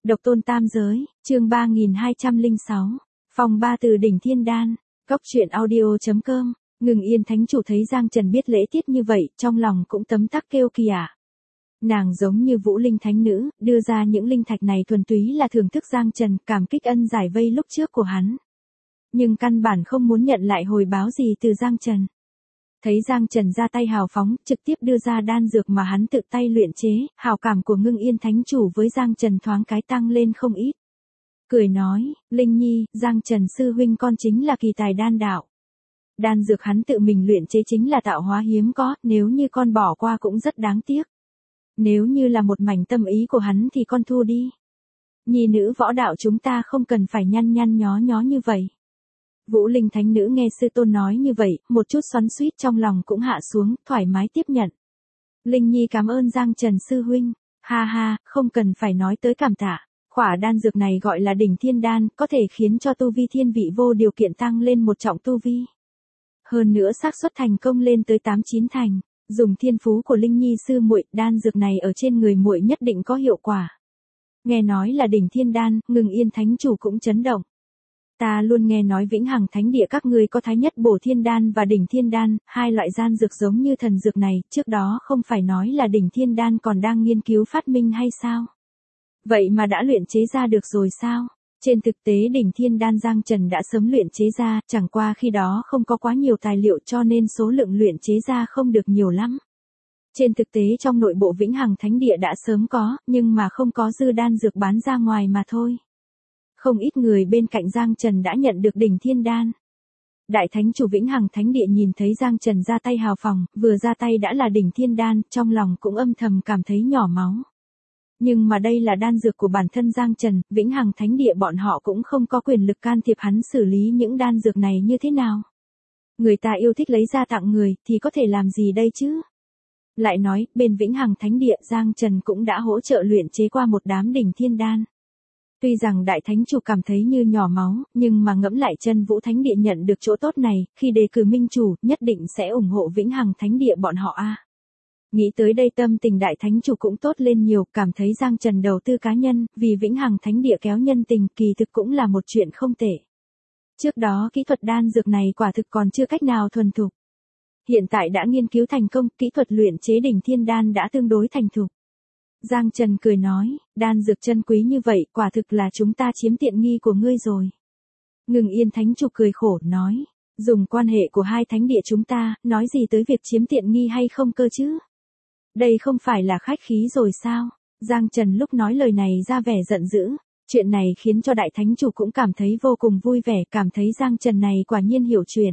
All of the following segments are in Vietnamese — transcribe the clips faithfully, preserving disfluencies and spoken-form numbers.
Độc tôn tam giới, chương ba nghìn hai trăm lẻ sáu, phòng ba từ đỉnh thiên đan, cốc truyện audio.com, Ngưng Yên thánh chủ thấy Giang Trần biết lễ tiết như vậy, trong lòng cũng tấm tắc kêu kỳ ả. Nàng giống như Vũ Linh thánh nữ, đưa ra những linh thạch này thuần túy là thưởng thức Giang Trần, cảm kích ân giải vây lúc trước của hắn. Nhưng căn bản không muốn nhận lại hồi báo gì từ Giang Trần. Thấy Giang Trần ra tay hào phóng, trực tiếp đưa ra đan dược mà hắn tự tay luyện chế, hào cảm của Ngưng Yên thánh chủ với Giang Trần thoáng cái tăng lên không ít. Cười nói, Linh Nhi, Giang Trần sư huynh con chính là kỳ tài đan đạo. Đan dược hắn tự mình luyện chế chính là tạo hóa hiếm có, nếu như con bỏ qua cũng rất đáng tiếc. Nếu như là một mảnh tâm ý của hắn thì con thu đi. Nhi nữ võ đạo chúng ta không cần phải nhăn nhăn nhó nhó như vậy. Vũ Linh thánh nữ nghe sư tôn nói như vậy, một chút xoắn xuýt trong lòng cũng hạ xuống, thoải mái tiếp nhận. Linh Nhi cảm ơn Giang Trần sư huynh, ha ha, không cần phải nói tới cảm tạ. Khỏa đan dược này gọi là đỉnh thiên đan, có thể khiến cho tu vi thiên vị vô điều kiện tăng lên một trọng tu vi. Hơn nữa xác suất thành công lên tới tám chín thành, dùng thiên phú của Linh Nhi sư muội, đan dược này ở trên người muội nhất định có hiệu quả. Nghe nói là đỉnh thiên đan, Ngưng Yên thánh chủ cũng chấn động. Ta luôn nghe nói Vĩnh Hằng Thánh Địa các ngươi có Thái Nhất Bổ Thiên Đan và Đỉnh Thiên Đan, hai loại đan dược giống như thần dược này, trước đó không phải nói là Đỉnh Thiên Đan còn đang nghiên cứu phát minh hay sao? Vậy mà đã luyện chế ra được rồi sao? Trên thực tế Đỉnh Thiên Đan Giang Trần đã sớm luyện chế ra, chẳng qua khi đó không có quá nhiều tài liệu cho nên số lượng luyện chế ra không được nhiều lắm. Trên thực tế trong nội bộ Vĩnh Hằng Thánh Địa đã sớm có, nhưng mà không có dư đan dược bán ra ngoài mà thôi. Không ít người bên cạnh Giang Trần đã nhận được đỉnh thiên đan. Đại thánh chủ Vĩnh Hằng Thánh Địa nhìn thấy Giang Trần ra tay hào phóng, vừa ra tay đã là đỉnh thiên đan, trong lòng cũng âm thầm cảm thấy nhỏ máu. Nhưng mà đây là đan dược của bản thân Giang Trần, Vĩnh Hằng Thánh Địa bọn họ cũng không có quyền lực can thiệp hắn xử lý những đan dược này như thế nào. Người ta yêu thích lấy ra tặng người, thì có thể làm gì đây chứ? Lại nói, bên Vĩnh Hằng Thánh Địa Giang Trần cũng đã hỗ trợ luyện chế qua một đám đỉnh thiên đan. Tuy rằng đại thánh chủ cảm thấy như nhỏ máu, nhưng mà ngẫm lại Chân Vũ Thánh Địa nhận được chỗ tốt này, khi đề cử minh chủ, nhất định sẽ ủng hộ Vĩnh Hằng Thánh Địa bọn họ a. Nghĩ tới đây tâm tình đại thánh chủ cũng tốt lên nhiều, cảm thấy Giang Trần đầu tư cá nhân, vì Vĩnh Hằng Thánh Địa kéo nhân tình, kỳ thực cũng là một chuyện không tệ. Trước đó kỹ thuật đan dược này quả thực còn chưa cách nào thuần thục. Hiện tại đã nghiên cứu thành công, kỹ thuật luyện chế đỉnh thiên đan đã tương đối thành thục. Giang Trần cười nói, đan dược chân quý như vậy, quả thực là chúng ta chiếm tiện nghi của ngươi rồi. Ngưng Yên thánh chủ cười khổ, nói, dùng quan hệ của hai thánh địa chúng ta, nói gì tới việc chiếm tiện nghi hay không cơ chứ? Đây không phải là khách khí rồi sao? Giang Trần lúc nói lời này ra vẻ giận dữ, chuyện này khiến cho đại thánh chủ cũng cảm thấy vô cùng vui vẻ, cảm thấy Giang Trần này quả nhiên hiểu chuyện.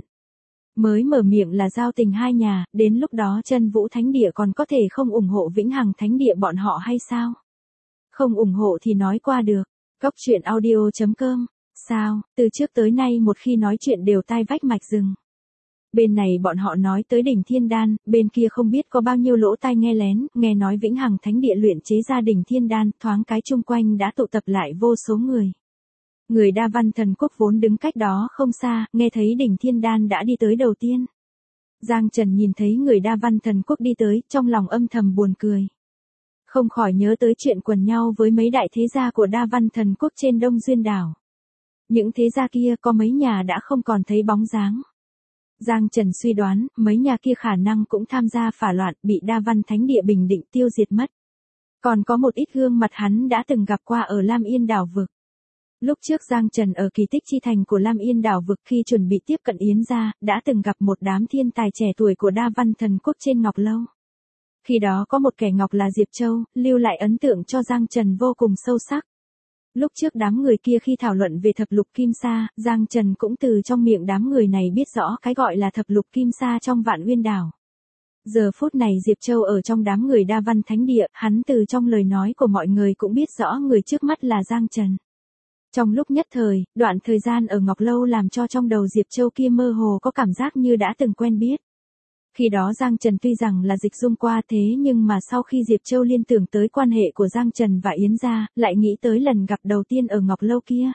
Mới mở miệng là giao tình hai nhà, đến lúc đó Chân Vũ Thánh Địa còn có thể không ủng hộ Vĩnh Hằng Thánh Địa bọn họ hay sao? Không ủng hộ thì nói qua được. Cốc truyện audio.com. Sao, từ trước tới nay một khi nói chuyện đều tai vách mạch rừng. Bên này bọn họ nói tới đỉnh thiên đan, bên kia không biết có bao nhiêu lỗ tai nghe lén, nghe nói Vĩnh Hằng Thánh Địa luyện chế ra đỉnh thiên đan, thoáng cái chung quanh đã tụ tập lại vô số người. Người Đa Văn Thần Quốc vốn đứng cách đó không xa, nghe thấy đỉnh thiên đan đã đi tới đầu tiên. Giang Trần nhìn thấy người Đa Văn Thần Quốc đi tới, trong lòng âm thầm buồn cười. Không khỏi nhớ tới chuyện quần nhau với mấy đại thế gia của Đa Văn Thần Quốc trên Đông Duyên Đảo. Những thế gia kia có mấy nhà đã không còn thấy bóng dáng. Giang Trần suy đoán, mấy nhà kia khả năng cũng tham gia phả loạn, bị Đa Văn Thánh Địa bình định tiêu diệt mất. Còn có một ít gương mặt hắn đã từng gặp qua ở Lam Yên đảo vực. Lúc trước Giang Trần ở kỳ tích chi thành của Lam Yên đảo vực khi chuẩn bị tiếp cận Yến gia, đã từng gặp một đám thiên tài trẻ tuổi của Đa Văn Thần Quốc trên Ngọc Lâu. Khi đó có một kẻ ngọc là Diệp Châu, lưu lại ấn tượng cho Giang Trần vô cùng sâu sắc. Lúc trước đám người kia khi thảo luận về thập lục kim sa, Giang Trần cũng từ trong miệng đám người này biết rõ cái gọi là thập lục kim sa trong Vạn Uyên đảo. Giờ phút này Diệp Châu ở trong đám người Đa Văn Thánh Địa, hắn từ trong lời nói của mọi người cũng biết rõ người trước mắt là Giang Trần. Trong lúc nhất thời, đoạn thời gian ở Ngọc Lâu làm cho trong đầu Diệp Châu kia mơ hồ có cảm giác như đã từng quen biết. Khi đó Giang Trần tuy rằng là dịch dung qua thế nhưng mà sau khi Diệp Châu liên tưởng tới quan hệ của Giang Trần và Yến gia, lại nghĩ tới lần gặp đầu tiên ở Ngọc Lâu kia.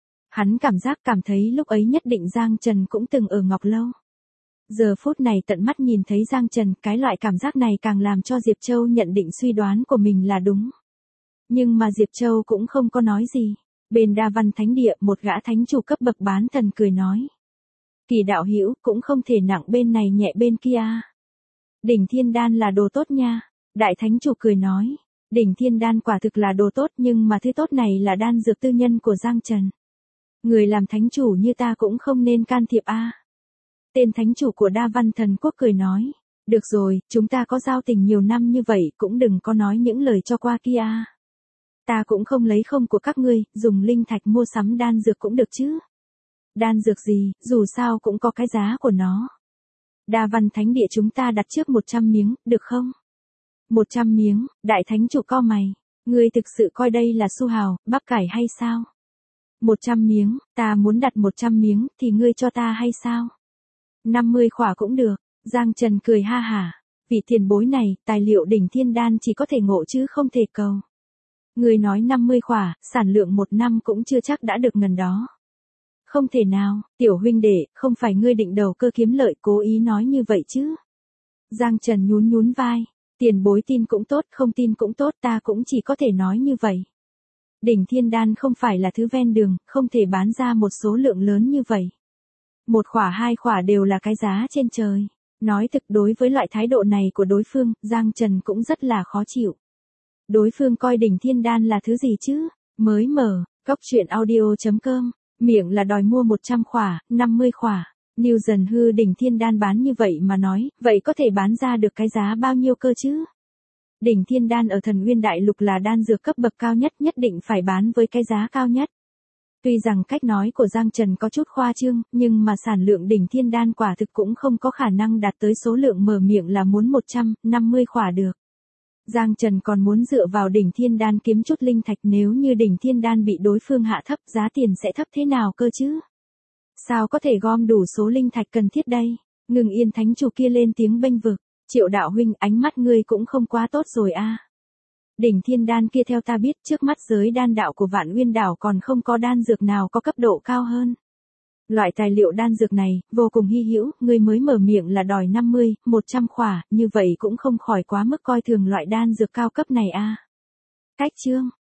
Hắn cảm giác cảm thấy lúc ấy nhất định Giang Trần cũng từng ở Ngọc Lâu. Giờ phút này tận mắt nhìn thấy Giang Trần, cái loại cảm giác này càng làm cho Diệp Châu nhận định suy đoán của mình là đúng. Nhưng mà Diệp Châu cũng không có nói gì. Bên Đa Văn Thánh Địa, một gã thánh chủ cấp bậc bán thần cười nói. Kỳ đạo hữu cũng không thể nặng bên này nhẹ bên kia. Đỉnh thiên đan là đồ tốt nha. Đại thánh chủ cười nói. Đỉnh thiên đan quả thực là đồ tốt, nhưng mà thứ tốt này là đan dược tư nhân của Giang Trần. Người làm thánh chủ như ta cũng không nên can thiệp a. Tên thánh chủ của Đa Văn Thần Quốc cười nói. Được rồi, chúng ta có giao tình nhiều năm như vậy, cũng đừng có nói những lời cho qua kia. Ta cũng không lấy không của các ngươi, dùng linh thạch mua sắm đan dược cũng được chứ. Đan dược gì, dù sao cũng có cái giá của nó. Đa Văn Thánh Địa chúng ta đặt trước một trăm miếng, được không? một trăm miếng, đại thánh chủ co mày. Ngươi thực sự coi đây là xu hào, bắp cải hay sao? một trăm miếng, ta muốn đặt một trăm miếng, thì ngươi cho ta hay sao? năm mươi khỏa cũng được. Giang Trần cười ha hả. Vị tiền bối này, tài liệu đỉnh thiên đan chỉ có thể ngộ chứ không thể cầu. Ngươi nói năm mươi khỏa, sản lượng một năm cũng chưa chắc đã được ngần đó. Không thể nào, tiểu huynh đệ, không phải ngươi định đầu cơ kiếm lợi cố ý nói như vậy chứ. Giang Trần nhún nhún vai. Tiền bối tin cũng tốt, không tin cũng tốt, ta cũng chỉ có thể nói như vậy. Đỉnh thiên đan không phải là thứ ven đường, không thể bán ra một số lượng lớn như vậy. Một khỏa hai khỏa đều là cái giá trên trời. Nói thực, đối với loại thái độ này của đối phương, Giang Trần cũng rất là khó chịu. Đối phương coi đỉnh thiên đan là thứ gì chứ? Mới mở, cóc truyện audio chấm com, miệng là đòi mua một trăm khỏa, năm mươi khỏa. New dần hư đỉnh thiên đan bán như vậy mà nói, vậy có thể bán ra được cái giá bao nhiêu cơ chứ? Đỉnh thiên đan ở Thần Nguyên Đại Lục là đan dược cấp bậc cao nhất, nhất định phải bán với cái giá cao nhất. Tuy rằng cách nói của Giang Trần có chút khoa trương, nhưng mà sản lượng đỉnh thiên đan quả thực cũng không có khả năng đạt tới số lượng mở miệng là muốn một trăm năm mươi khỏa được. Giang Trần còn muốn dựa vào đỉnh thiên đan kiếm chút linh thạch, nếu như đỉnh thiên đan bị đối phương hạ thấp, giá tiền sẽ thấp thế nào cơ chứ? Sao có thể gom đủ số linh thạch cần thiết đây? Ngừng Yên thánh chủ kia lên tiếng bênh vực. Triệu đạo huynh, ánh mắt ngươi cũng không quá tốt rồi a. Đỉnh thiên đan kia theo ta biết, trước mắt giới đan đạo của Vạn Uyên đảo còn không có đan dược nào có cấp độ cao hơn. Loại tài liệu đan dược này, vô cùng hy hữu, ngươi mới mở miệng là đòi năm mươi, một trăm khỏa, như vậy cũng không khỏi quá mức coi thường loại đan dược cao cấp này a. Cách chương